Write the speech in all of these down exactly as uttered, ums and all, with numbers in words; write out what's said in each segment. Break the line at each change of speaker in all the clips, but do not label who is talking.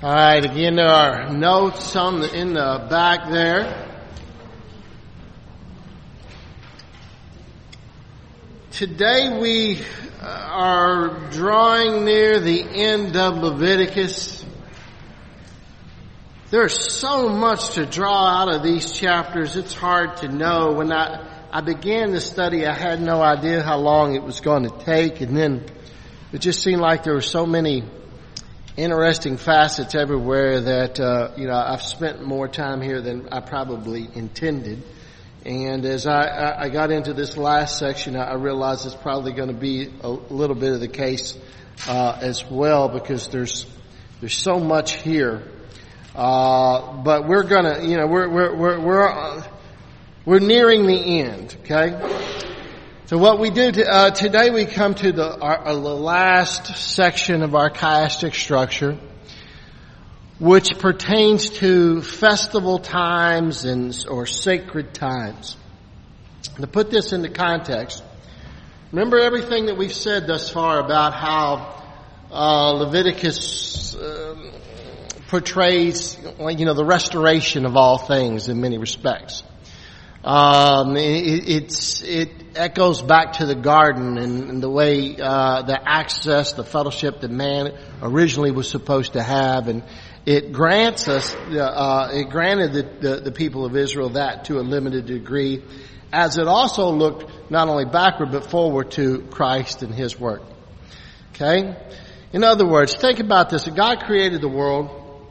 All right, again, there are notes on the, in the back there. Today we are drawing near the end of Leviticus. There's so much to draw out of these chapters, it's hard to know. When I, I began the study, I had no idea how long it was going to take, and then it just seemed like there were so many interesting facets everywhere that, uh, you know, I've spent more time here than I probably intended. And as I, I, I got into this last section, I realized it's probably going to be a little bit of the case, uh, as well, because there's, there's so much here. Uh, but we're gonna, you know, we're, we're, we're, we're, uh, we're nearing the end, okay? So what we do to, uh, today, we come to the, our, uh, the last section of our chiastic structure, which pertains to festival times and or sacred times. To put this into context, remember everything that we've said thus far about how uh, Leviticus uh, portrays, you know, the restoration of all things in many respects. Um, it, it's, it echoes back to the garden and, and the way, uh, the access, the fellowship that man originally was supposed to have. And it grants us, uh, it granted the, the, the people of Israel that to a limited degree, as it also looked not only backward but forward to Christ and His work. Okay? In other words, think about this. God created the world,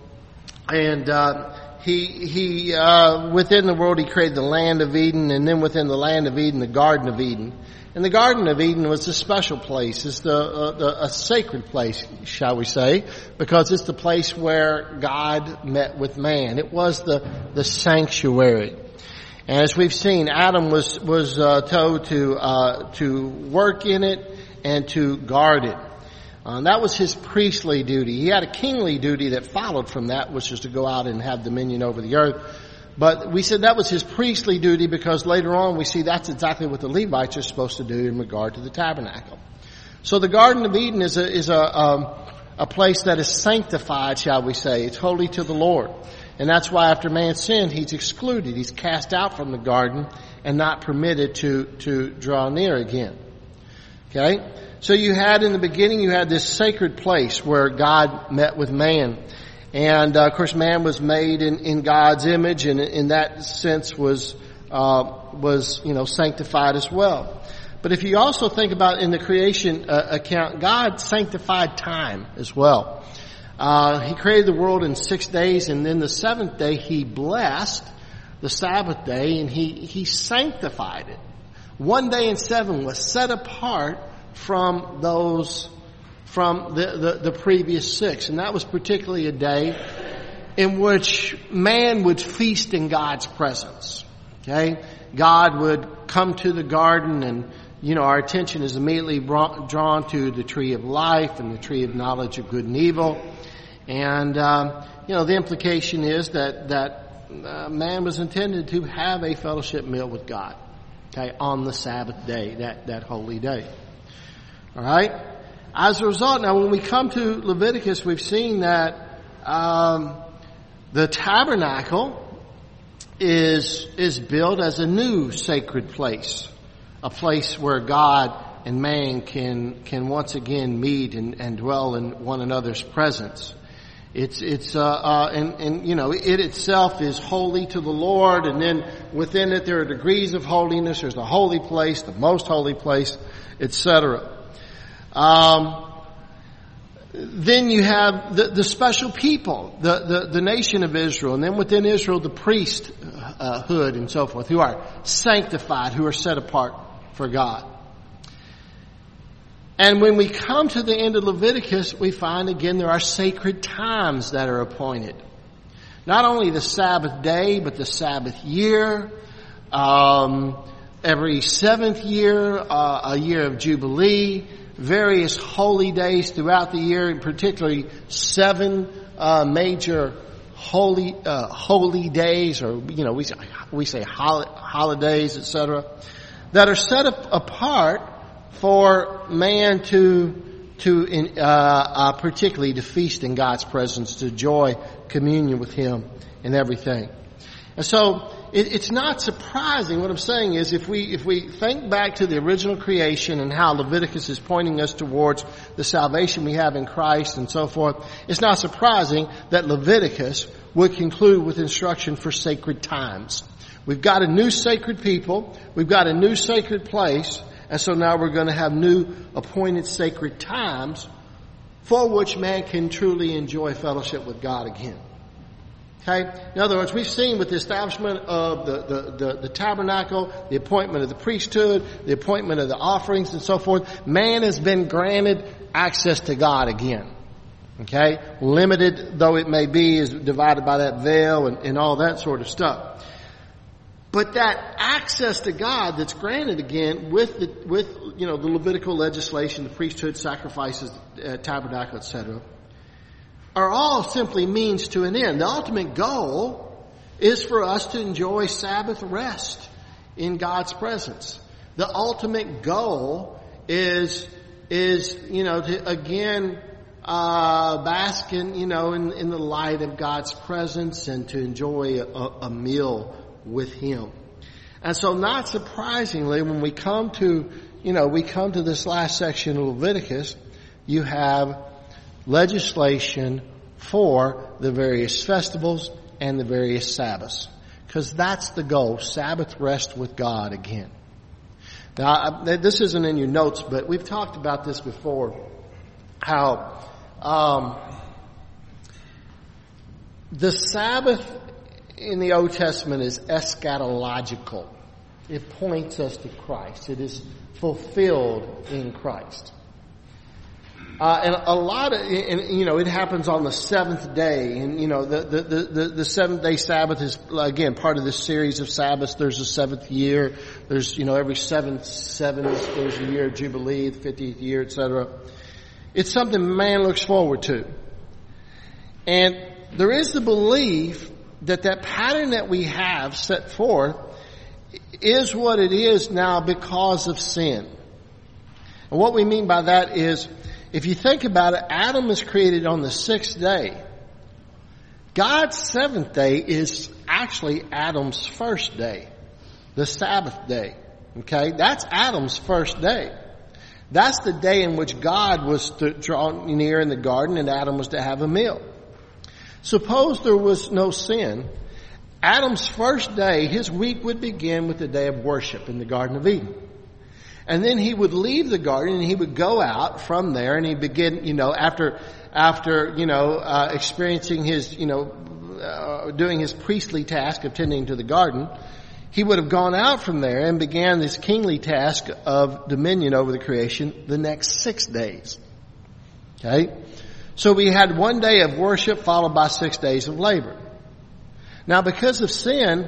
and, uh, He, he, uh, within the world, He created the land of Eden, and then within the land of Eden, the Garden of Eden. And the Garden of Eden was a special place. It's the, uh, the, a sacred place, shall we say, because it's the place where God met with man. It was the, the sanctuary. And as we've seen, Adam was, was, uh, told to, uh, to work in it and to guard it. Uh, that was his priestly duty. He had a kingly duty that followed from that, which was to go out and have dominion over the earth. But we said that was his priestly duty because later on we see that's exactly what the Levites are supposed to do in regard to the tabernacle. So the Garden of Eden is a, is a, um, a place that is sanctified, shall we say. It's holy to the Lord. And that's why after man sinned, he's excluded. He's cast out from the garden and not permitted to, to draw near again. Okay? So you had in the beginning, you had this sacred place where God met with man. And, uh, of course, man was made in, in God's image, and in that sense was, uh, was, you know, sanctified as well. But if you also think about in the creation uh, account, God sanctified time as well. Uh, He created the world in six days, and then the seventh day He blessed the Sabbath day, and He, He sanctified it. One day in seven was set apart from those, from the, the, the previous six. And that was particularly a day in which man would feast in God's presence. Okay? God would come to the garden, and, you know, our attention is immediately brought, drawn to the tree of life and the tree of knowledge of good and evil. And, um, you know, the implication is that, that uh, man was intended to have a fellowship meal with God. Okay? On the Sabbath day, that, that holy day. All right. As a result, now when we come to Leviticus, we've seen that um, the tabernacle is is built as a new sacred place, a place where God and man can can once again meet and, and dwell in one another's presence. It's it's uh, uh and and you know it itself is holy to the Lord, and then within it there are degrees of holiness. There's the holy place, the most holy place, et cetera. Um, then you have the, the special people, the, the, the nation of Israel, and then within Israel the priesthood and so forth, who are sanctified, who are set apart for God. And when we come to the end of Leviticus, we find again there are sacred times that are appointed. Not only the Sabbath day, but the Sabbath year, um, every seventh year, uh, a year of Jubilee, various holy days throughout the year, and particularly seven uh, major holy uh, holy days, or you know we say, we say hol- holidays, et cetera, that are set up apart for man to to in, uh, uh, particularly to feast in God's presence, to enjoy communion with Him and everything. And so it, it's not surprising. What I'm saying is, if we if we think back to the original creation and how Leviticus is pointing us towards the salvation we have in Christ and so forth, it's not surprising that Leviticus would conclude with instruction for sacred times. We've got a new sacred people. We've got a new sacred place. And so now we're going to have new appointed sacred times for which man can truly enjoy fellowship with God again. Okay? In other words, we've seen with the establishment of the, the, the, the tabernacle, the appointment of the priesthood, the appointment of the offerings and so forth, man has been granted access to God again. Okay? Limited though it may be, is divided by that veil and, and all that sort of stuff. But that access to God that's granted again with the, with, you know, the Levitical legislation, the priesthood, sacrifices, uh, tabernacle, et cetera, are all simply means to an end. The ultimate goal is for us to enjoy Sabbath rest in God's presence. The ultimate goal is, is, you know, to again, uh, bask in, you know, in, in the light of God's presence and to enjoy a, a meal with Him. And so not surprisingly, when we come to, you know, we come to this last section of Leviticus, you have legislation for the various festivals and the various Sabbaths. Because that's the goal, Sabbath rest with God again. Now, this isn't in your notes, but we've talked about this before, how um, the Sabbath in the Old Testament is eschatological. It points us to Christ. It is fulfilled in Christ. Uh, and a lot of, and, you know, it happens on the seventh day. And, you know, the, the, the, the seventh day Sabbath is, again, part of this series of Sabbaths. There's a seventh year. There's, you know, every seventh, seventh, there's a year of Jubilee, the fiftieth year, et cetera. It's something man looks forward to. And there is the belief that that pattern that we have set forth is what it is now because of sin. And what we mean by that is, if you think about it, Adam was created on the sixth day. God's seventh day is actually Adam's first day, the Sabbath day. Okay? That's Adam's first day. That's the day in which God was to draw near in the garden and Adam was to have a meal. Suppose there was no sin. Adam's first day, his week would begin with the day of worship in the Garden of Eden. And then he would leave the garden and he would go out from there and he'd begin, you know, after, after, you know, uh, experiencing his, you know, uh, doing his priestly task of tending to the garden, he would have gone out from there and began this kingly task of dominion over the creation the next six days. Okay? So we had one day of worship followed by six days of labor. Now because of sin,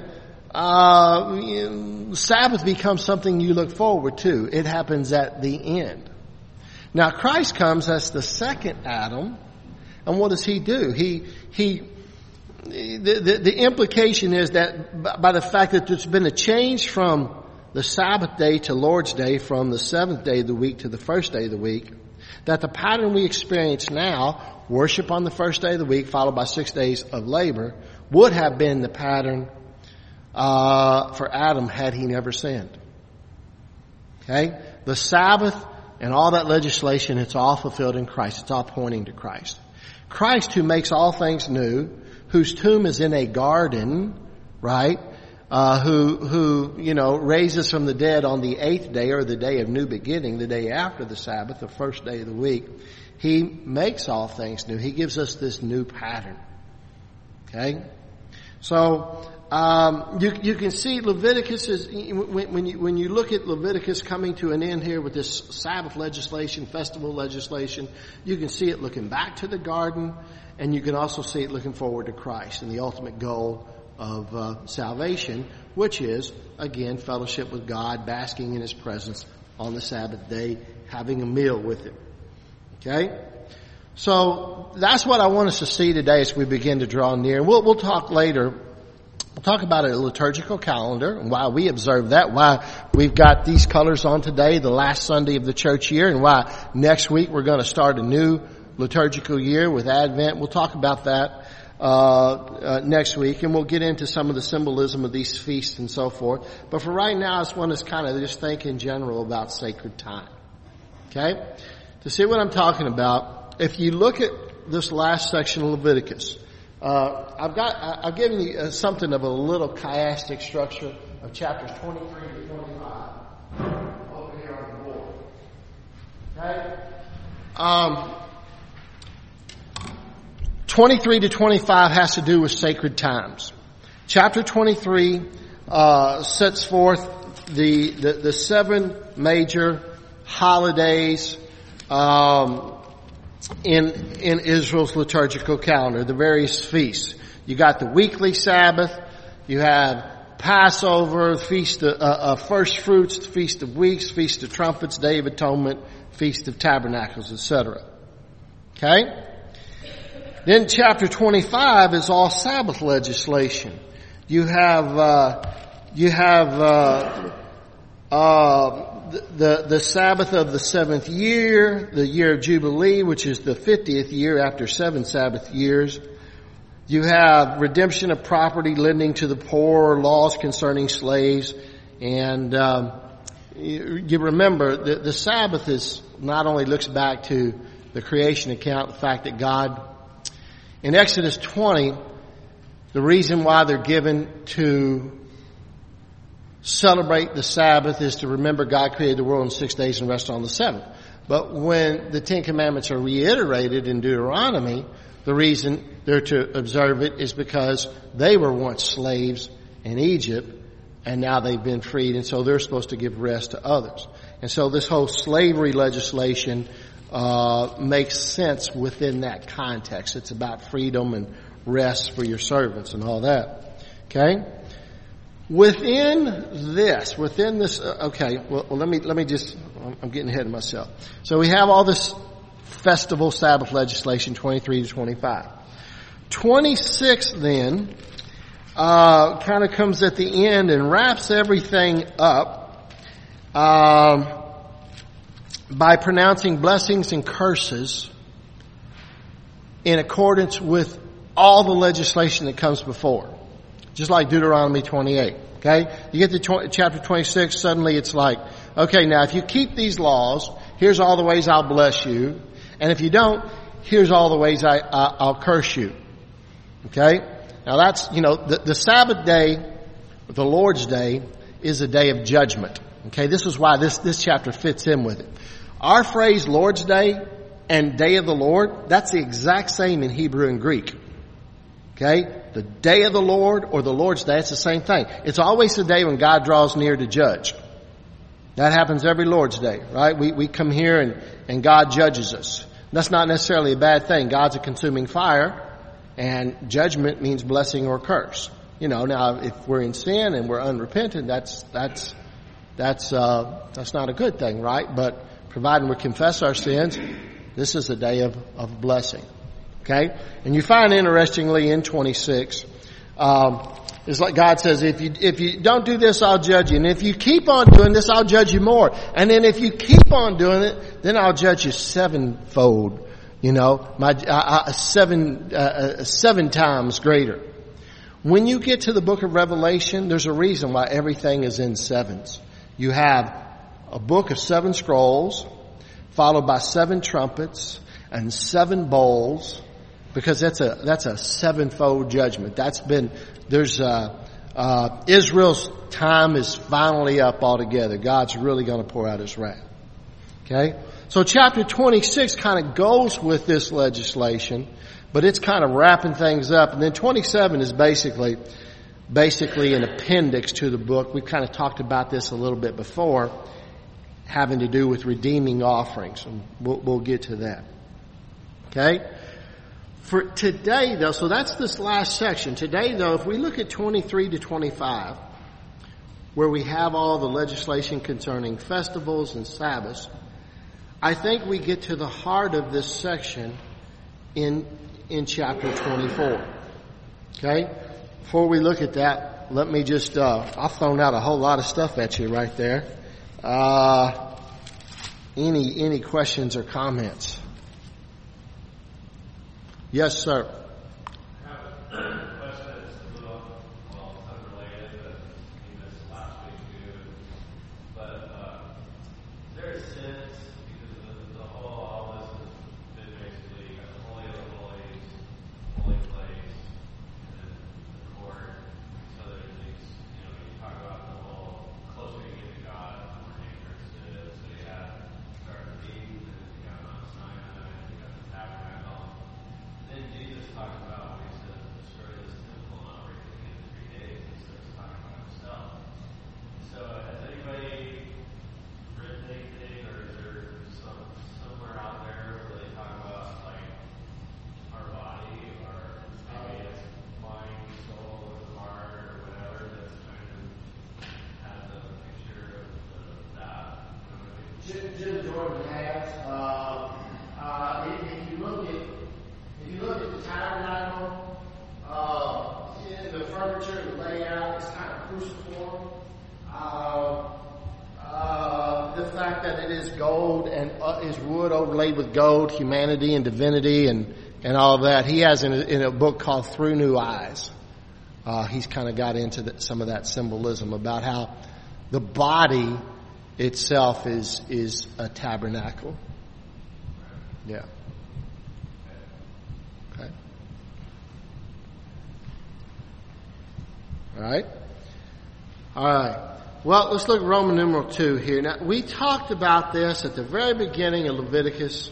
uh, Sabbath becomes something you look forward to. It happens at the end. Now Christ comes as the second Adam, and what does He do? He, he, the, the, the implication is that by the fact that there's been a change from the Sabbath day to Lord's Day, from the seventh day of the week to the first day of the week, that the pattern we experience now, worship on the first day of the week followed by six days of labor, would have been the pattern uh for Adam had he never sinned. Okay? The Sabbath and all that legislation, it's all fulfilled in Christ. It's all pointing to Christ. Christ, who makes all things new, whose tomb is in a garden, right? Uh, who, who, you know, raises from the dead on the eighth day, or the day of new beginning, the day after the Sabbath, the first day of the week. He makes all things new. He gives us this new pattern. Okay? So, um, you, you can see Leviticus is, when, when you, when you look at Leviticus coming to an end here with this Sabbath legislation, festival legislation, you can see it looking back to the garden, and you can also see it looking forward to Christ and the ultimate goal of uh, salvation, which is, again, fellowship with God, basking in His presence on the Sabbath day, having a meal with Him. Okay? So that's what I want us to see today as we begin to draw near. We'll, we'll talk later We'll talk about a liturgical calendar and why we observe that, why we've got these colors on today, the last Sunday of the church year, and why next week we're going to start a new liturgical year with Advent. We'll talk about that uh, uh next week, and we'll get into some of the symbolism of these feasts and so forth. But for right now, I just want to kind of just think in general about sacred time. Okay? To see what I'm talking about, if you look at this last section of Leviticus, uh I've got, I've given you uh, something of a little chiastic structure of chapters twenty-three to twenty-five over here on the board. Okay? Um, twenty-three to twenty-five has to do with sacred times. Chapter twenty-three uh sets forth the, the, the seven major holidays um in in Israel's liturgical calendar, the various feasts. You got the weekly Sabbath, you have Passover, Feast of uh, uh, First Fruits, Feast of Weeks, Feast of Trumpets, Day of Atonement, Feast of Tabernacles, et cetera. Okay? Then chapter twenty-five is all Sabbath legislation. You have uh you have uh uh The, the Sabbath of the seventh year, the year of Jubilee, which is the fiftieth year after seven Sabbath years. You have redemption of property, lending to the poor, laws concerning slaves. And um, you, you remember that the Sabbath is not only looks back to the creation account, the fact that God, in Exodus twenty, the reason why they're given to celebrate the Sabbath is to remember God created the world in six days and rested on the seventh. But when the Ten Commandments are reiterated in Deuteronomy, the reason they're to observe it is because they were once slaves in Egypt and now they've been freed, and so they're supposed to give rest to others. And so this whole slavery legislation uh makes sense within that context. It's about freedom and rest for your servants and all that. Okay? Within this, within this, uh, okay, well, well, let me, let me just, I'm getting ahead of myself. So we have all this festival Sabbath legislation, twenty-three to twenty-five. twenty-six then, uh, kind of comes at the end and wraps everything up, um, by pronouncing blessings and curses in accordance with all the legislation that comes before. Just like Deuteronomy twenty-eight, okay? You get to tw- chapter twenty-six, suddenly it's like, okay, now if you keep these laws, here's all the ways I'll bless you. And if you don't, here's all the ways I, I, I'll curse you. Okay? Now that's, you know, the, the Sabbath day, the Lord's day, is a day of judgment. Okay? This is why this, this chapter fits in with it. Our phrase Lord's Day and Day of the Lord, that's the exact same in Hebrew and Greek. Okay? The day of the Lord or the Lord's Day, it's the same thing. It's always the day when God draws near to judge. That happens every Lord's Day, right? We, we come here and, and God judges us. That's not necessarily a bad thing. God's a consuming fire, and judgment means blessing or curse. You know, now if we're in sin and we're unrepentant, that's, that's, that's, uh, that's not a good thing, right? But providing we confess our sins, this is a day of, of blessing. Okay? And you find interestingly in twenty-six, um, it's like God says, if you, if you don't do this, I'll judge you. And if you keep on doing this, I'll judge you more. And then if you keep on doing it, then I'll judge you sevenfold. You know, my, uh, uh, seven, uh, uh, seven times greater. When you get to the book of Revelation, there's a reason why everything is in sevens. You have a book of seven scrolls, followed by seven trumpets and seven bowls, because that's a, that's a sevenfold judgment. That's been, there's, uh, uh, Israel's time is finally up altogether. God's really going to pour out his wrath. Okay? So chapter twenty-six kind of goes with this legislation, but it's kind of wrapping things up. And then twenty-seven is basically, basically an appendix to the book. We've kind of talked about this a little bit before, having to do with redeeming offerings. And we'll, we'll get to that. Okay? For today though, so that's this last section. Today though, if we look at twenty-three to twenty-five, where we have all the legislation concerning festivals and Sabbaths, I think we get to the heart of this section in, in chapter twenty-four. Okay? before we look at that, let me just, uh, I've thrown out a whole lot of stuff at you right there. Uh, any, any questions or comments? Yes, sir. Jim Jordan has. Uh, uh, if, if you look at if you look at the tabernacle, uh, in the furniture, the layout is kind of cruciform. Uh, uh, the fact that it is gold and uh, is wood overlaid with gold, humanity and divinity, and and all of that. He has in a, in a book called Through New Eyes. Uh, he's kind of got into the, some of that symbolism about how the body itself is is a tabernacle. Yeah. Okay. All right. All right. Well, let's look at Roman numeral two here. Now, we talked about this at the very beginning of Leviticus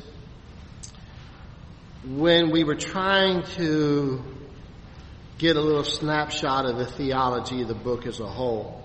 when we were trying to get a little snapshot of the theology of the book as a whole.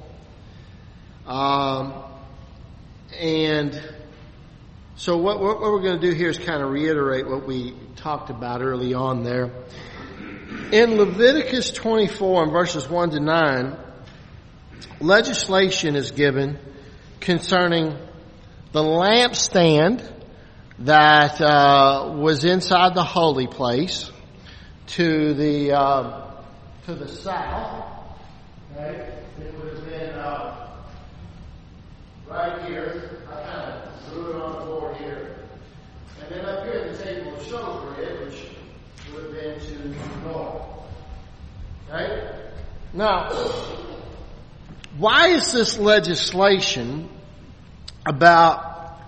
Um, and so what, what we're going to do here is kind of reiterate what we talked about early on there. In Leviticus twenty-four and verses one to nine, legislation is given concerning the lampstand that uh, was inside the holy place to the uh, to the south. Okay, it would have been uh, right here. I kind of drew it on the board here, and then up here the table of showbread, which would have been to the north. Okay, now why is this legislation about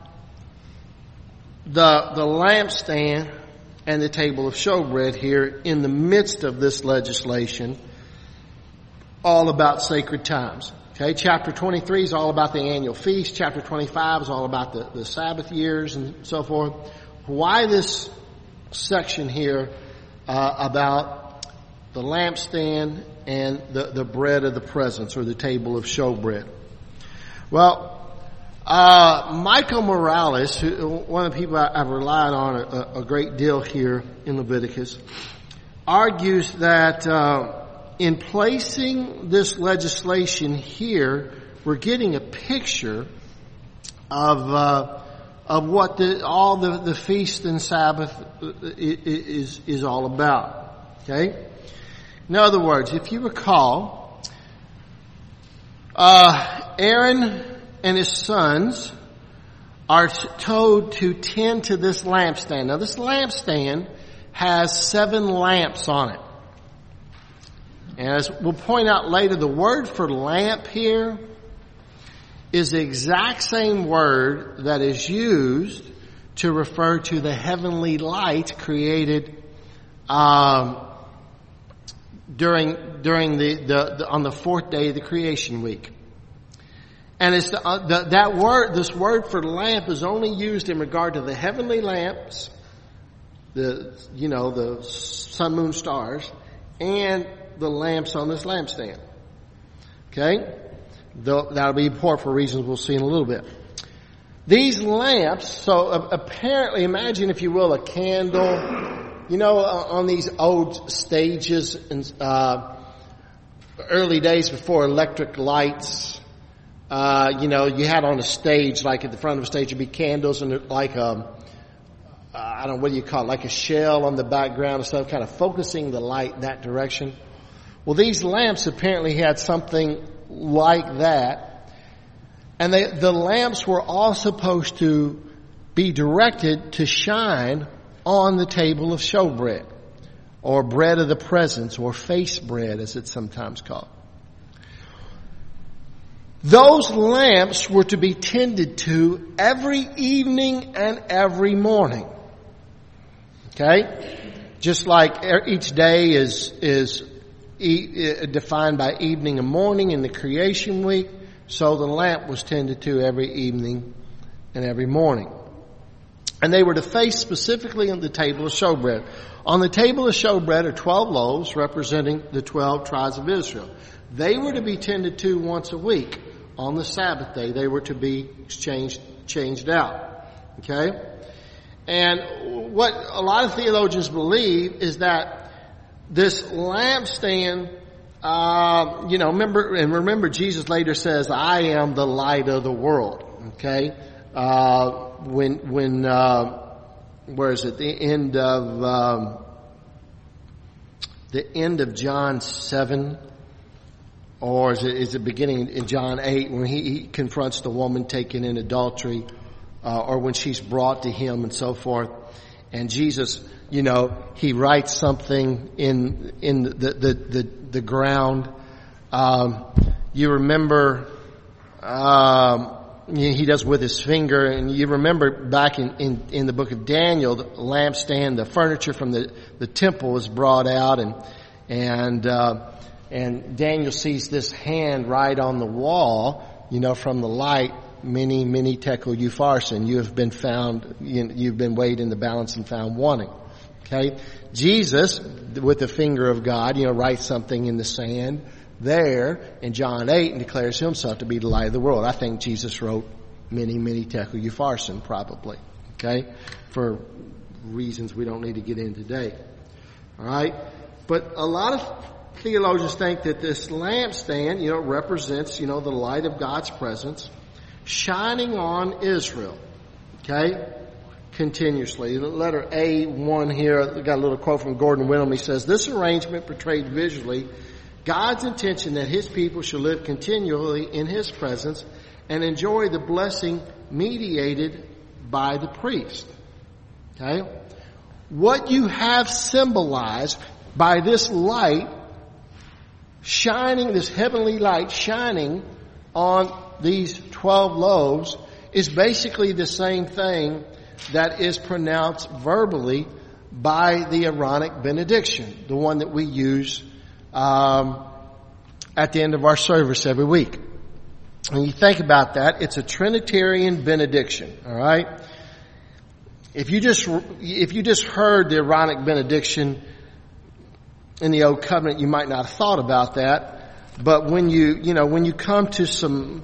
the the lampstand and the table of showbread here in the midst of this legislation, all about sacred times? Okay, chapter twenty-three is all about the annual feast. Chapter twenty-five is all about the, the Sabbath years and so forth. Why this section here uh, about the lampstand and the, the bread of the presence, or the table of showbread? Well, uh, Michael Morales, who, one of the people I, I've relied on a, a great deal here in Leviticus, argues that uh, in placing this legislation here, we're getting a picture of uh, of what the, all the, the feast and Sabbath is is all about. Okay. In other words, if you recall, uh, Aaron and his sons are told to tend to this lampstand. Now, this lampstand has seven lamps on it. And as we'll point out later, the word for lamp here is the exact same word that is used to refer to the heavenly light created um, during during the, the, the on the fourth day of the creation week. And it's the, uh, the, that word, this word for lamp, is only used in regard to the heavenly lamps, the you know the sun, moon, stars, and the lamps on this lampstand. Okay, the, that'll be important for reasons we'll see in a little bit. These lamps, so uh, apparently, imagine if you will a candle. You know, uh, on these old stages in uh, early days before electric lights, uh, you know, you had on a stage, like at the front of a stage, would be candles and like a, I don't know, what do you call it, like a shell on the background or stuff, kind of focusing the light that direction. Well, these lamps apparently had something like that. And they, the lamps were all supposed to be directed to shine on the table of showbread, or bread of the presence, or face bread as it's sometimes called. Those lamps were to be tended to every evening and every morning. Okay? Just like each day is, is e- defined by evening and morning in the creation week, so the lamp was tended to every evening and every morning. And they were to face specifically on the table of showbread. On the table of showbread are twelve loaves representing the twelve tribes of Israel. They were to be tended to once a week. On the Sabbath day, they were to be changed, changed out. Okay? And what a lot of theologians believe is that this lampstand, uh, you know, remember, and remember Jesus later says, I am the light of the world. Okay? Uh, when, when, uh, where is it? The end of, um, the end of John seven, or is it, is it beginning in John eight when he, he confronts the woman taken in adultery, uh, or when she's brought to him and so forth. And Jesus, you know, he writes something in, in the, the, the, the ground. Um, you remember, um, he does with his finger, and you remember back in, in, in the book of Daniel, the lampstand, the furniture from the, the temple was brought out, and, and, uh, and Daniel sees this hand right on the wall, you know, from the light, many, many tekel upharsin. You have been found, you've been weighed in the balance and found wanting. Okay? Jesus, with the finger of God, you know, writes something in the sand there in John eight and declares himself to be the light of the world. I think Jesus wrote many, many tekel upharsin, probably. Okay? For reasons we don't need to get in today. Alright? But a lot of theologians think that this lampstand, you know, represents, you know, the light of God's presence shining on Israel. Okay? Continuously. The letter A one here, I got a little quote from Gordon Wenham. He says, this arrangement portrayed visually God's intention that his people should live continually in his presence and enjoy the blessing mediated by the priest. Okay? What you have symbolized by this light shining, this heavenly light shining on these twelve loaves is basically the same thing that is pronounced verbally by the Aaronic benediction, the one that we use um, at the end of our service every week. When you think about that, it's a Trinitarian benediction, all right? If you just if you just heard the Aaronic benediction in the Old Covenant, you might not have thought about that. But when you you know when you come to some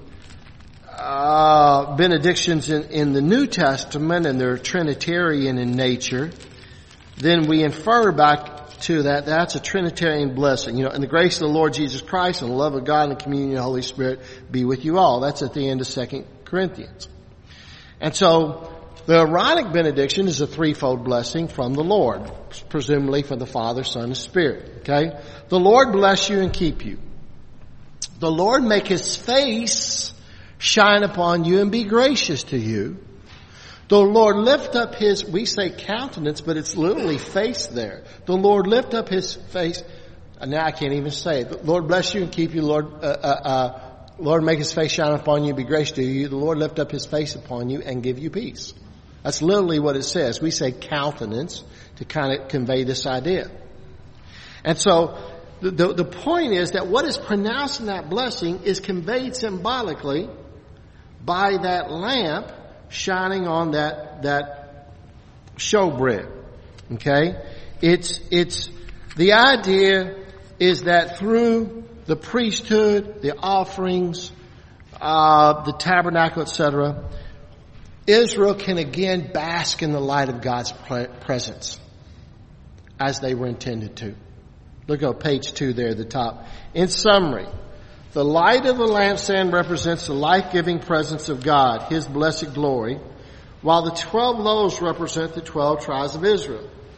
uh, benedictions in, in the New Testament, and they're Trinitarian in nature, then we infer back to that that's a Trinitarian blessing. You know, and the grace of the Lord Jesus Christ and the love of God and the communion of the Holy Spirit be with you all. That's at the end of Second Corinthians. And so the Aaronic benediction is a threefold blessing from the Lord, presumably from the Father, Son, and Spirit. Okay? The Lord bless you and keep you. The Lord make his face shine upon you and be gracious to you. The Lord lift up his, we say countenance, but it's literally face there. The Lord lift up his face, now I can't even say it. The Lord bless you and keep you, Lord, uh, uh, uh, Lord make his face shine upon you and be gracious to you. The Lord lift up his face upon you and give you peace. That's literally what it says. We say countenance to kind of convey this idea. And so the, the, the point is that what is pronounced in that blessing is conveyed symbolically by that lamp shining on that, that showbread. Okay? It's, it's, the idea is that through the priesthood, the offerings, uh, the tabernacle, et cetera, Israel can again bask in the light of God's presence as they were intended to. Look at page two there at the top. In summary, the light of the lampstand represents the life-giving presence of God, his blessed glory, while the twelve loaves represent the twelve tribes of Israel.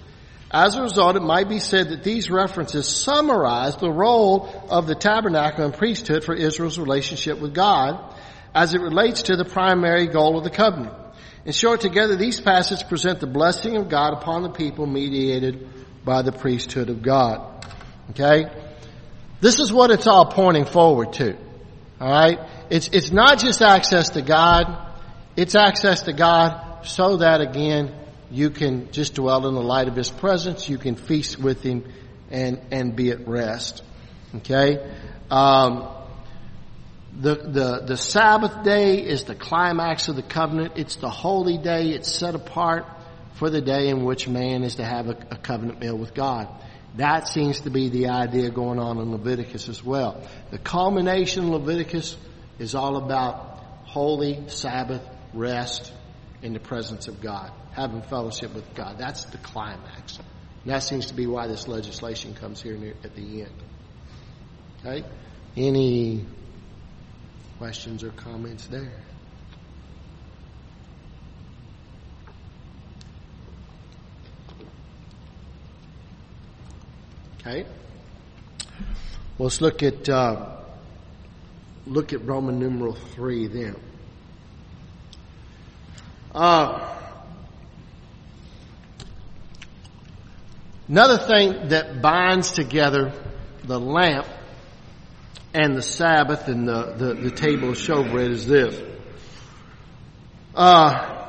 As a result, it might be said that these references summarize the role of the tabernacle and priesthood for Israel's relationship with God as it relates to the primary goal of the covenant. In short, together, these passages present the blessing of God upon the people mediated by the priesthood of God. Okay? This is what it's all pointing forward to. All right? It's, it's not just access to God. It's access to God so that, again, you can just dwell in the light of His presence. You can feast with Him and, and be at rest. Okay? Um, the, the, the Sabbath day is the climax of the covenant. It's the holy day. It's set apart for the day in which man is to have a, a covenant meal with God. That seems to be the idea going on in Leviticus as well. The culmination of Leviticus is all about holy Sabbath rest in the presence of God, having fellowship with God. That's the climax. And that seems to be why this legislation comes here near, at the end. Okay? Any questions or comments there? Okay. Well, let's look at uh, look at Roman numeral three then. Uh, another thing that binds together the lamp and the Sabbath and the, the, the table of showbread is this. Uh,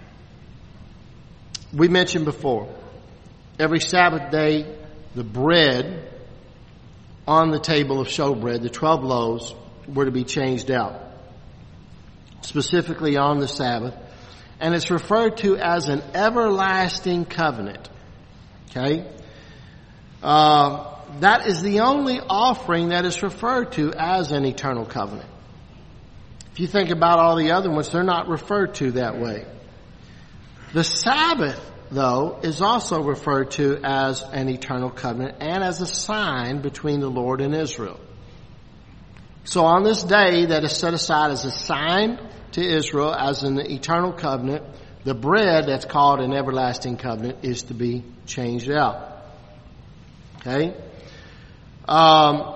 we mentioned before, every Sabbath day, the bread on the table of showbread, the twelve loaves, were to be changed out, specifically on the Sabbath. And it's referred to as an everlasting covenant. Okay? Uh, that is the only offering that is referred to as an eternal covenant. If you think about all the other ones, they're not referred to that way. The Sabbath, though, is also referred to as an eternal covenant and as a sign between the Lord and Israel. So on this day that is set aside as a sign to Israel as an eternal covenant, the bread that's called an everlasting covenant is to be changed out. Okay? Um,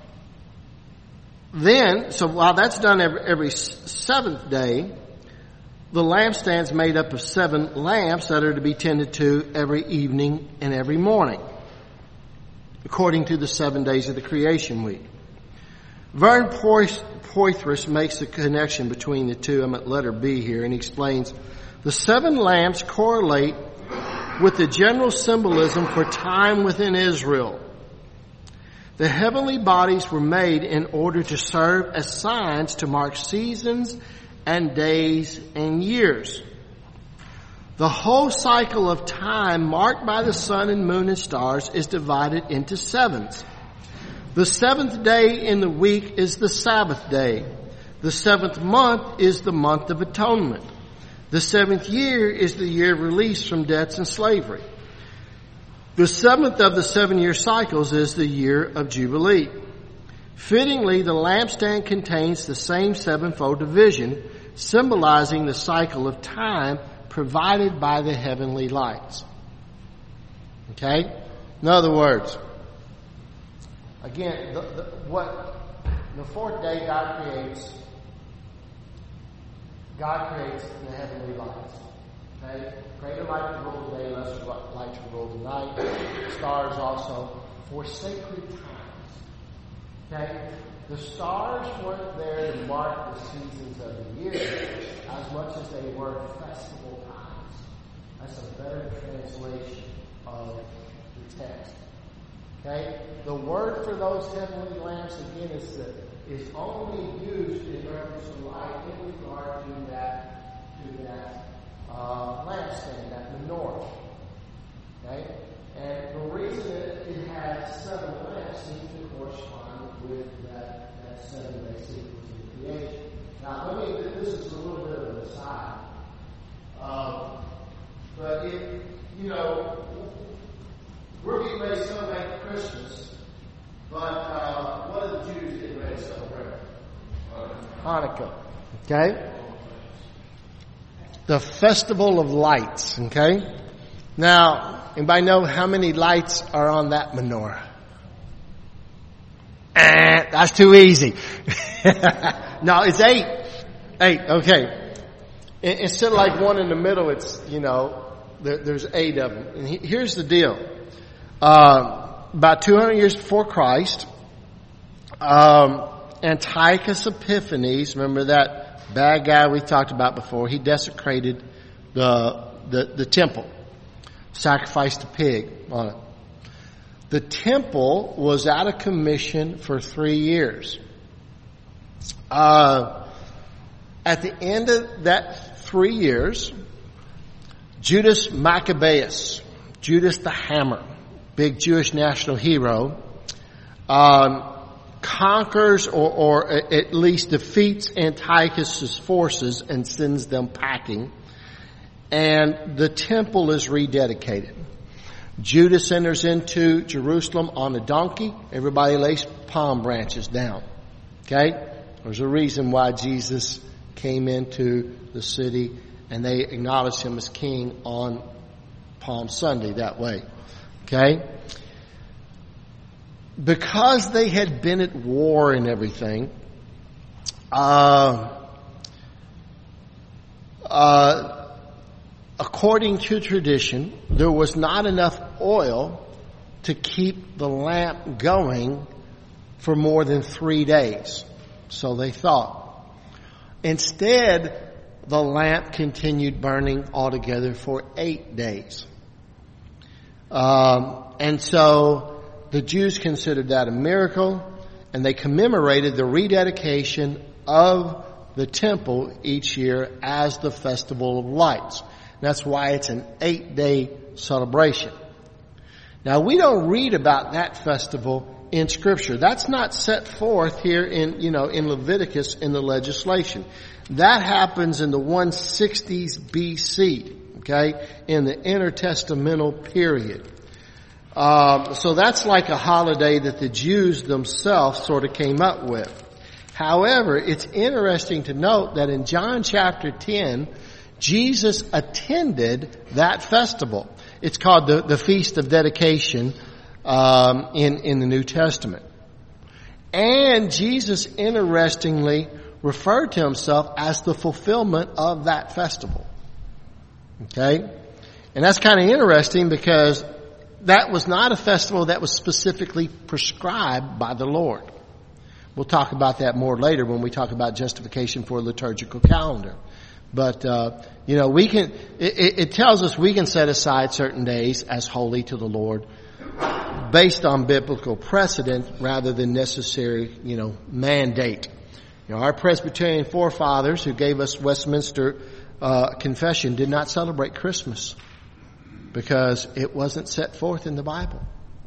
then, so while that's done every, every seventh day, the lampstand's made up of seven lamps that are to be tended to every evening and every morning, according to the seven days of the creation week. Vern Poythress makes a connection between the two. I'm at letter B here, and he explains, the seven lamps correlate with the general symbolism for time within Israel. The heavenly bodies were made in order to serve as signs to mark seasons and days and years. The whole cycle of time marked by the sun and moon and stars is divided into sevens. The seventh day in the week is the Sabbath day. The seventh month is the month of atonement. The seventh year is the year of release from debts and slavery. The seventh of the seven-year cycles is the year of Jubilee. Fittingly, the lampstand contains the same sevenfold division, symbolizing the cycle of time provided by the heavenly lights. Okay? In other words, again, the, the, what the fourth day God creates, God creates the heavenly lights. Okay? Greater light to rule the day, lesser light to rule the night. Stars also for sacred times. Okay? The stars weren't there to mark the seasons of the year as much as they were festival times. That's a better translation of the text. Okay? The word for those heavenly lamps, again, is that is only used in reference to light in regard to that to that uh, lampstand, that menorah. Okay? And the reason it, it has seven lamps seems to correspond with that, that seven-day sequence of creation. Now, let me, this is a little bit of an aside. Um, but it, you know, we're getting ready to celebrate Christmas, but uh, what are the Jews getting ready to celebrate? Hanukkah. Okay? The festival of lights. Okay? Now, anybody know how many lights are on that menorah? Eh, that's too easy. No, it's eight. Eight, okay. Instead of like one in the middle, it's, you know, there, there's eight of them. And he, here's the deal. Uh, about two hundred years before Christ, um, Antiochus Epiphanes, remember that bad guy we talked about before, he desecrated the, the, the temple, sacrificed a pig on it. The temple was out of commission for three years. Uh, at the end of that three years, Judas Maccabeus, Judas the Hammer, big Jewish national hero, um, conquers or, or at least defeats Antiochus' forces and sends them packing. And the temple is rededicated. Judas enters into Jerusalem on a donkey. Everybody lays palm branches down. Okay? There's a reason why Jesus came into the city and they acknowledged him as king on Palm Sunday that way. Okay? Because they had been at war and everything, uh, uh, according to tradition, there was not enough oil to keep the lamp going for more than three days. So they thought. Instead, the lamp continued burning altogether for eight days. Um, and so the Jews considered that a miracle, and they commemorated the rededication of the temple each year as the Festival of Lights. That's why it's an eight-day celebration. Now, we don't read about that festival in Scripture. That's not set forth here in, you know, in Leviticus in the legislation. That happens in the one sixties B C, okay, in the intertestamental period. Um, so that's like a holiday that the Jews themselves sort of came up with. However, it's interesting to note that in John chapter ten, Jesus attended that festival. It's called the, the Feast of Dedication um, in, in the New Testament. And Jesus, interestingly, referred to himself as the fulfillment of that festival. Okay? And that's kind of interesting because that was not a festival that was specifically prescribed by the Lord. We'll talk about that more later when we talk about justification for a liturgical calendar. But, uh, you know, we can, it, it tells us we can set aside certain days as holy to the Lord based on biblical precedent rather than necessary, you know, mandate. You know, our Presbyterian forefathers who gave us Westminster uh, Confession did not celebrate Christmas because it wasn't set forth in the Bible.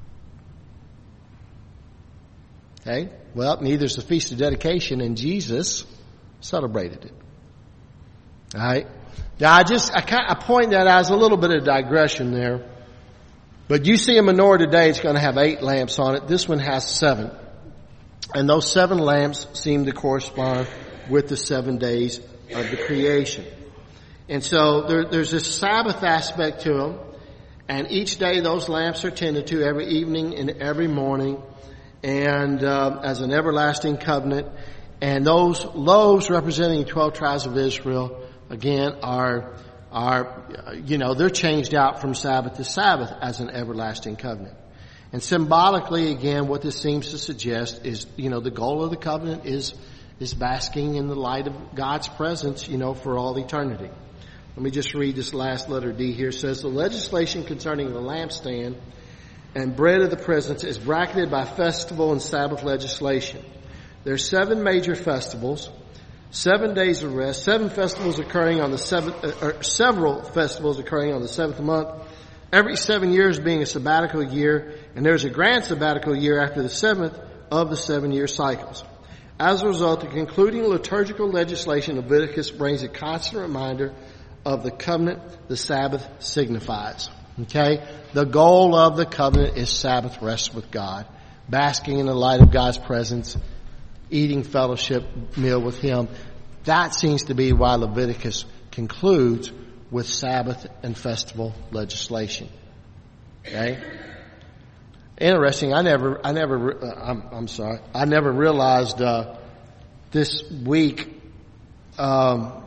Okay? Well, neither is the Feast of Dedication, and Jesus celebrated it. All right. Now, I just I, kind of, I point that out as a little bit of digression there. But you see a menorah today; it's going to have eight lamps on it. This one has seven, and those seven lamps seem to correspond with the seven days of the creation. And so there, there's this Sabbath aspect to them, and each day those lamps are tended to every evening and every morning, and uh, as an everlasting covenant. And those loaves representing the twelve tribes of Israel, again, are, are, you know, they're changed out from Sabbath to Sabbath as an everlasting covenant. And symbolically, again, what this seems to suggest is, you know, the goal of the covenant is, is basking in the light of God's presence, you know, for all eternity. Let me just read this last letter D here. It says, the legislation concerning the lampstand and bread of the presence is bracketed by festival and Sabbath legislation. There are seven major festivals, seven days of rest, seven festivals occurring on the seventh, uh, or several festivals occurring on the seventh month, every seven years being a sabbatical year, and there's a grand sabbatical year after the seventh of the seven-year cycles. As a result, the concluding liturgical legislation of Leviticus brings a constant reminder of the covenant the Sabbath signifies. Okay? The goal of the covenant is Sabbath rest with God, basking in the light of God's presence, eating fellowship meal with Him. That seems to be why Leviticus concludes with Sabbath and festival legislation. Okay? Interesting. I never, I never, uh, I'm, I'm sorry. I never realized, uh, this week, um,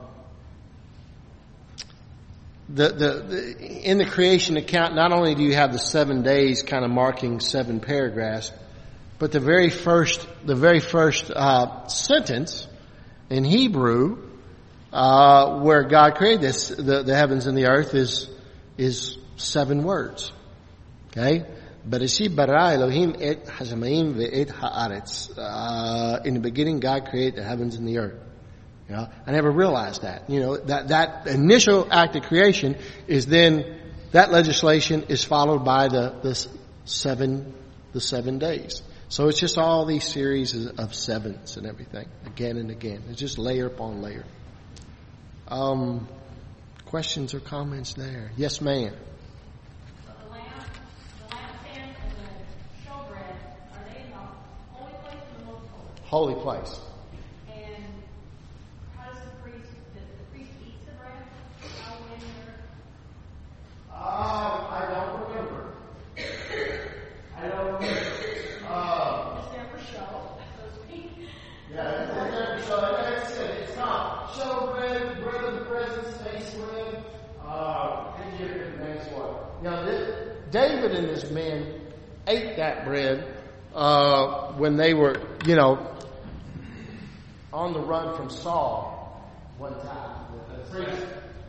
the, the, the, in the creation account, not only do you have the seven days kind of marking seven paragraphs, but the very first, the very first, uh, sentence in Hebrew, uh, where God created this, the, the heavens and the earth is, is seven words. Okay? Bereshit bara Elohim et hashamayim ve'et haaretz. Uh, in the beginning, God created the heavens and the earth. You know, I never realized that. You know, that, that initial act of creation is then, that legislation is followed by the, the seven, the seven days. So it's just all these series of sevens and everything, again and again. It's just layer upon layer. Um, questions or comments there? Yes, ma'am.
So the lamp, the lampstand and the showbread, are they in the holy place or the most holy?
Holy place. Um, I don't remember. I don't remember. Um,
It's never show, so to speak.
yeah, it's never show. Like I said, it's not show bread, bread of the presence, face bread. Uh, and you're the next one. Now, this, David and his men ate that bread uh, when they were, you know, on the run from Saul one time. The priest.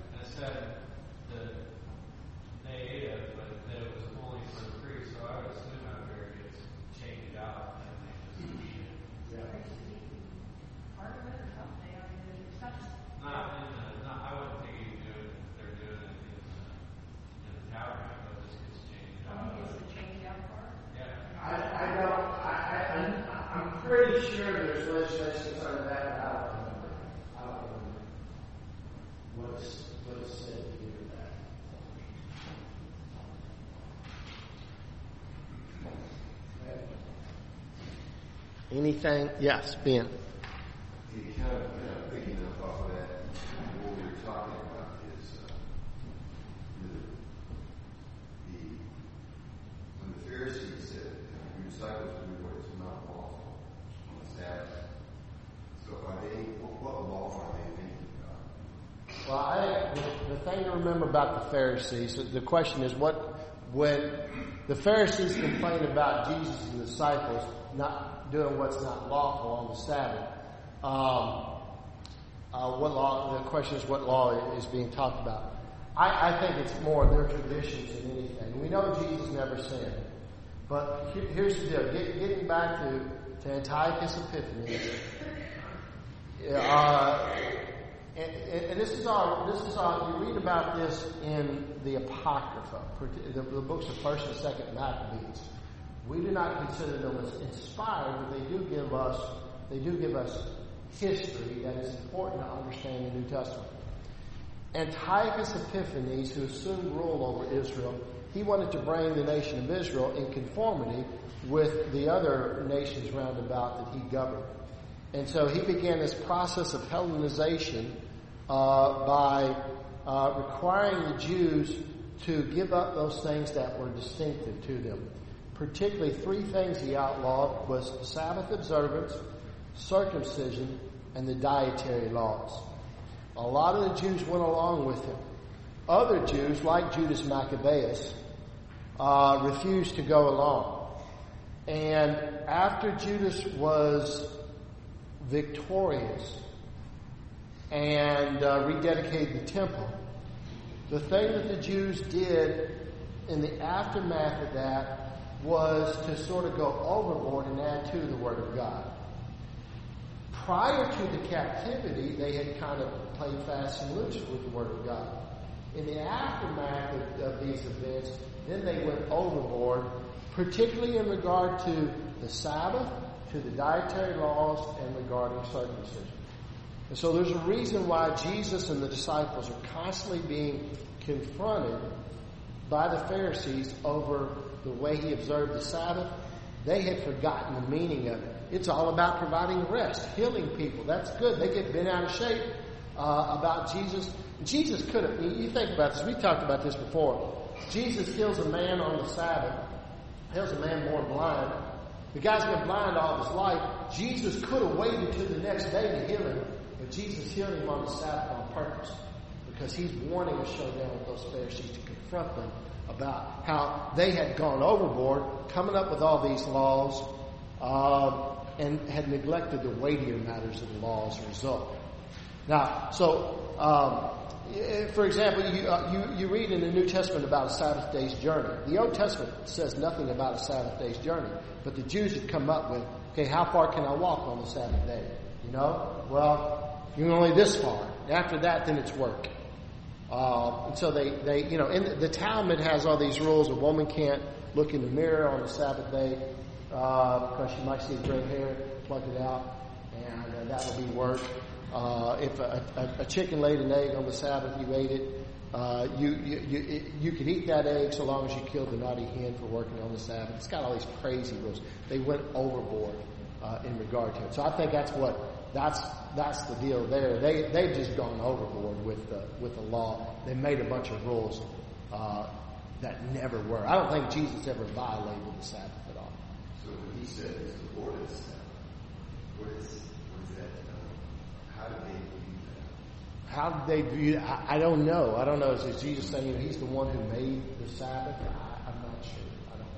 Pretty sure there's legislation on that, but I don't remember. I don't remember what is what is said here that. Anything? Yes, Ben.
You kind of, you know, picking up off of that, what we were talking about is uh, the, the when the Pharisees said, "Your disciples do what is not lawful on the Sabbath." So, are they? What law are they thinking about?
Well, I, the, the thing to remember about the Pharisees, the question is what when the Pharisees complained about Jesus and the disciples not doing what's not lawful on the Sabbath. Um, uh, what law? The question is, what law is being talked about? I, I think it's more their traditions than anything. We know Jesus never sinned, but here, here's the deal: Get, getting back to, to Antiochus Epiphanes, uh, and, and this is all. This is all. You read about this in the Apocrypha, the, the books of First and Second Maccabees. We do not consider them as inspired, but they do give us. They do give us history that is important to understand the New Testament. Antiochus Epiphanes, who assumed rule over Israel, he wanted to bring the nation of Israel in conformity with the other nations round about that he governed. And so he began this process of Hellenization uh, by uh, requiring the Jews to give up those things that were distinctive to them. Particularly three things he outlawed was Sabbath observance, circumcision, and the dietary laws. A lot of the Jews went along with him. Other Jews, like Judas Maccabeus, uh, refused to go along. And after Judas was victorious and uh, rededicated the temple, the thing that the Jews did in the aftermath of that was to sort of go overboard and add to the Word of God. Prior to the captivity, they had kind of played fast and loose with the Word of God. In the aftermath of, of these events, then they went overboard, particularly in regard to the Sabbath, to the dietary laws, and regarding circumcision. And so there's a reason why Jesus and the disciples are constantly being confronted by the Pharisees over the way he observed the Sabbath. They had forgotten the meaning of it. It's all about providing rest, healing people. That's good. They get bent out of shape. uh, about Jesus. Jesus could have, you think about this, we talked about this before. Jesus heals a man on the Sabbath, heals a man born blind. The guy's been blind all his life. Jesus could have waited till the next day to heal him, but Jesus healed him on the Sabbath on purpose because he's wanting to show down with those Pharisees to confront them about how they had gone overboard, coming up with all these laws, um, and had neglected the weightier matters of the law as a result. Now, so, um, for example, you, uh, you, you read in the New Testament about a Sabbath day's journey. The Old Testament says nothing about a Sabbath day's journey, but the Jews had come up with, okay, how far can I walk on the Sabbath day? You know, well, you're only this far. After that, then it's work. Uh, and so they, they, you know, in the, the Talmud has all these rules. A woman can't look in the mirror on the Sabbath day uh, because she might see gray hair, pluck it out, and uh, that will be work. Uh, if a, a, a chicken laid an egg on the Sabbath, you ate it. Uh, you you you, it, you could eat that egg so long as you killed the naughty hen for working on the Sabbath. It's got all these crazy rules. They went overboard uh, in regard to it. So I think that's what that's that's the deal there. They they've just gone overboard with the with the law. They made a bunch of rules uh, that never were. I don't think Jesus ever violated the Sabbath at all.
So when he said it's the Lord's Sabbath, what is what is that? How did they view that?
How did they view it? I, I don't know. I don't know. Is, is Jesus saying, you know, he's the one who made the Sabbath? I, I'm not sure. I don't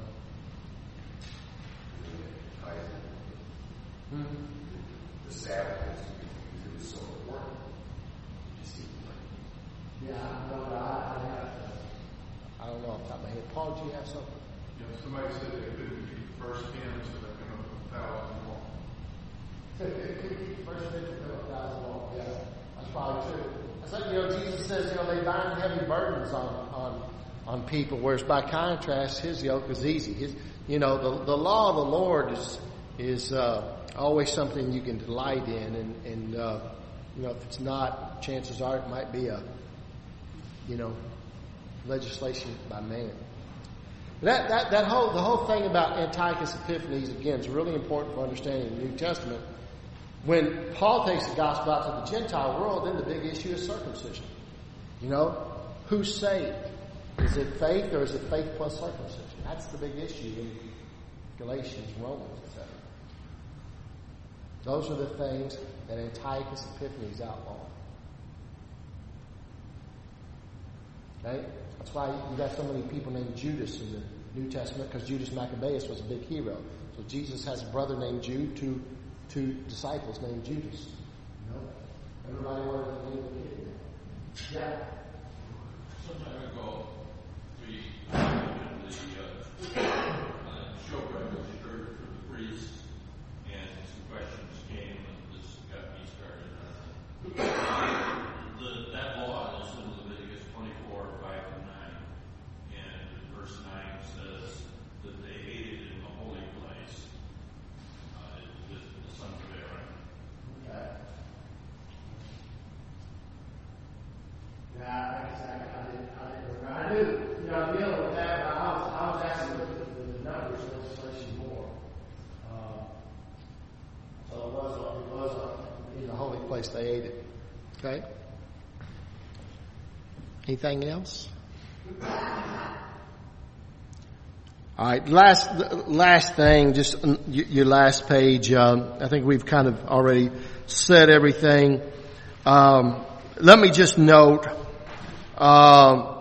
know.
Mm-hmm. The Sabbath is was so important. It just seemed like.
Yeah, I don't know. I, I, have, I don't know off the top of my head. Paul, do you have something?
Yeah, somebody said they couldn't keep the first ten, so they come up with a thousand more.
So they couldn't keep the first ten to a thousand more. Yeah. That's probably true. It's like, you know, Jesus says, you know, they bind heavy burdens on, on, on people, whereas by contrast, his yoke is easy. His, you know, the, the law of the Lord is, is, uh, always something you can delight in, and, and, uh, you know, if it's not, chances are it might be a, you know, legislation by man. That, that, that whole, the whole thing about Antiochus Epiphanes, again, is really important for understanding the New Testament. When Paul takes the gospel out to the Gentile world, then the big issue is circumcision. You know, who's saved? Is it faith or is it faith plus circumcision? That's the big issue in Galatians, Romans, et cetera. Those are the things that Antiochus Epiphanes outlawed. Okay? That's why you got so many people named Judas in the New Testament, because Judas Maccabeus was a big hero. So Jesus has a brother named Jude, two, two disciples named Judas. You know? Everybody wanted to name the kid. Yeah.
Some time ago, we the uh, showbread was heard from the priest, and some questions came, and this got me started. the, that law is in Leviticus twenty-four, five and nine, and verse nine says that they ate it in the holy place, uh, the, the sons of Aaron.
Okay. Yeah, exactly. I didn't, I didn't remember. I knew, you know, I'm dealing with that, but I was, I was actually looking at the, the numbers illustration more. Uh, so it was, it was uh, in the holy place they ate it. Okay? Anything else? All right, last last thing, just your last page. Um, I think we've kind of already said everything. Um, let me just note, um,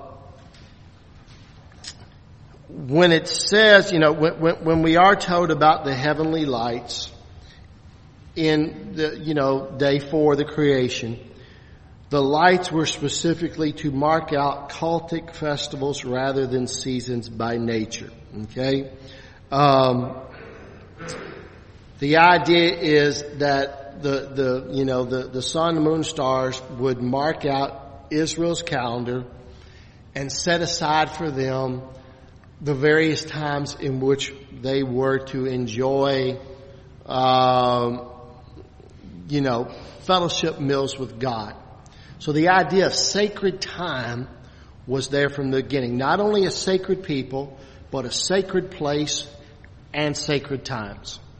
when it says, you know, when, when, when we are told about the heavenly lights in the, you know, day four of the creation, the lights were specifically to mark out cultic festivals rather than seasons by nature. Okay? Um, the idea is that the, the, you know, the, the sun, the moon, stars would mark out Israel's calendar and set aside for them the various times in which they were to enjoy, um, you know, fellowship meals with God. So the idea of sacred time was there from the beginning. Not only a sacred people, but a sacred place and sacred times.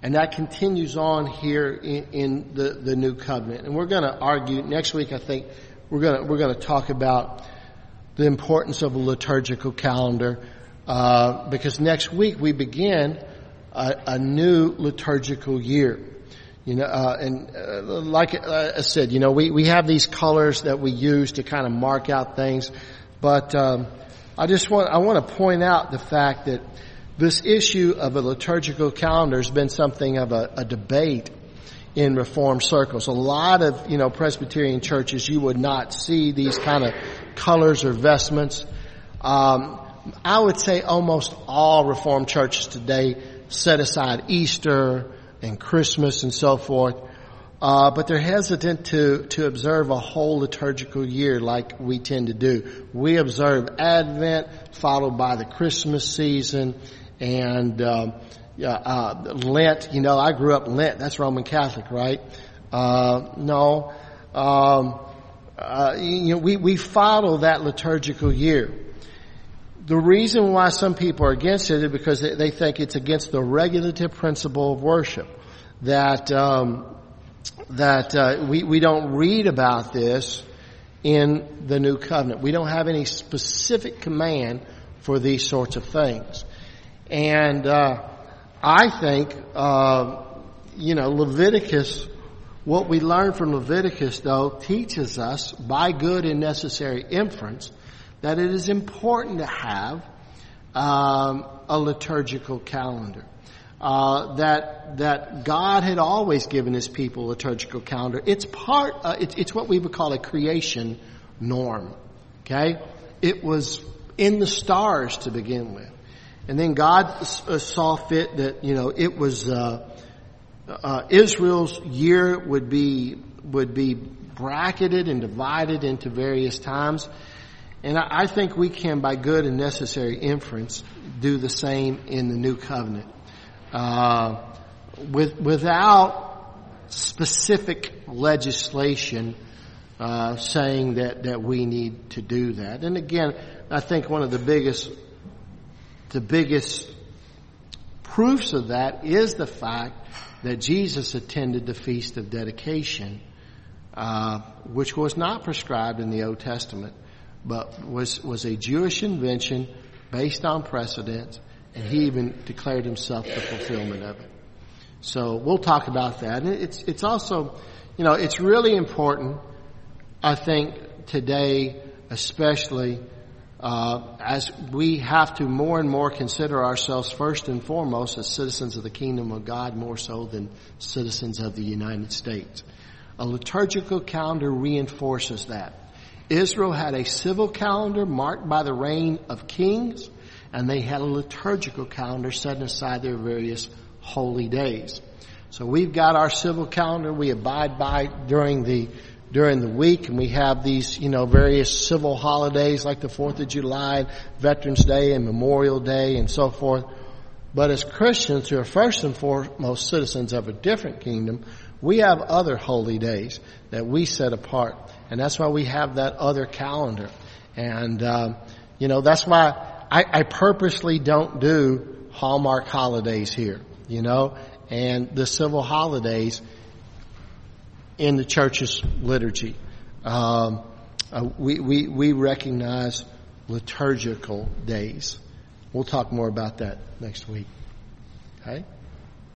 And that continues on here in, in the, the New Covenant. And we're going to argue next week. I think we're going to we're going to talk about the importance of a liturgical calendar, uh, because next week we begin a, a new liturgical year. You know, uh, and uh, like I said, you know, we we have these colors that we use to kind of mark out things, but um, I just want I want to point out the fact that this issue of a liturgical calendar has been something of a, a debate in Reformed circles. A lot of, you know, Presbyterian churches, you would not see these kind of colors or vestments. Um, I would say almost all Reformed churches today set aside Easter and Christmas and so forth. Uh, but they're hesitant to, to observe a whole liturgical year like we tend to do. We observe Advent followed by the Christmas season and, um, uh, Lent. You know, I grew up Lent. That's Roman Catholic, right? Uh, no. Um, uh, you know, we, we follow that liturgical year. The reason why some people are against it is because they, they think it's against the regulative principle of worship. That, um, that, uh, we, we don't read about this in the New Covenant. We don't have any specific command for these sorts of things. And, uh, I think, uh, you know, Leviticus, what we learn from Leviticus, though, teaches us by good and necessary inference that it is important to have um, a liturgical calendar. Uh, that that God had always given His people a liturgical calendar. It's part. Uh, it's, it's what we would call a creation norm. Okay, it was in the stars to begin with. And then God saw fit that, you know, it was, uh, uh, Israel's year would be, would be bracketed and divided into various times. And I, I think we can, by good and necessary inference, do the same in the New Covenant. Uh, with, without specific legislation, uh, saying that, that we need to do that. And again, I think one of the biggest The biggest proofs of that is the fact that Jesus attended the Feast of Dedication, uh, which was not prescribed in the Old Testament, but was, was a Jewish invention based on precedent, and He even declared Himself the fulfillment of it. So we'll talk about that. And it's, it's also, you know, it's really important, I think, today, especially, Uh, as we have to more and more consider ourselves first and foremost as citizens of the kingdom of God, more so than citizens of the United States. A liturgical calendar reinforces that. Israel had a civil calendar marked by the reign of kings, and they had a liturgical calendar setting aside their various holy days. So we've got our civil calendar we abide by during the during the week, and we have these, you know, various civil holidays like the fourth of July, Veterans Day, and Memorial Day, and so forth. But as Christians who are first and foremost citizens of a different kingdom, we have other holy days that we set apart. And that's why we have that other calendar. And, um, you know, that's why I, I purposely don't do Hallmark holidays here, you know, and the civil holidays in the church's liturgy. Um, uh, we, we, we recognize liturgical days. We'll talk more about that next week. Okay?